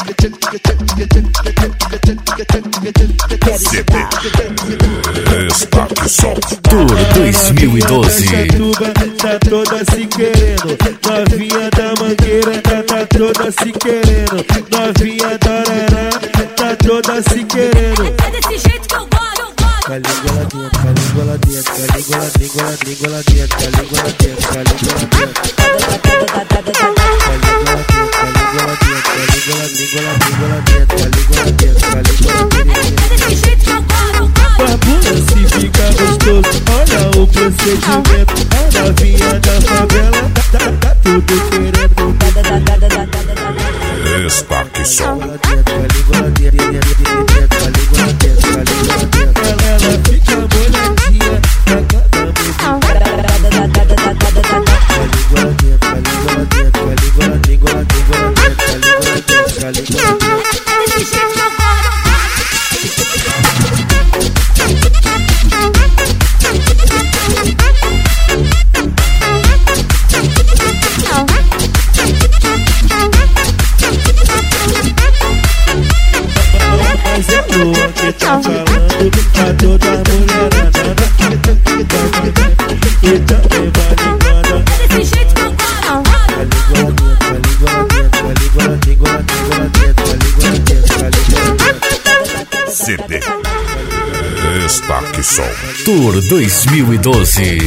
Destaque Som Tour 2012. Tá toda se querendo, novinha da Mangueira tá toda se querendo, novinha da Arará tá toda se querendo. É desse jeito que eu gosto. Língua lá dentro, língua lá dentro, língua lá dentro, língua lá dentro, língua lá dentro. Babula se fica gostoso, olha o procedimento. A novinha da favela tá tudo querendo. Destaque Som. Ela fica molhadinha na mas é lua que tá falando pra toda mulherada e também vai ligando. É desse jeito que eu gosto. CD Destaque Som Tour 2012. É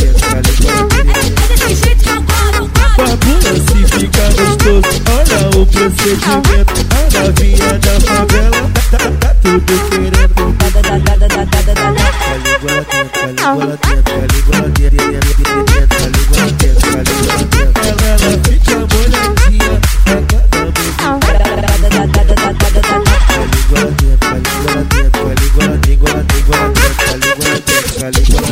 desse jeito que eu gosto. Babula se fica gostoso, olha o procedimento. A novinha da favela tá tudo querendo. Ela fica molhadinha na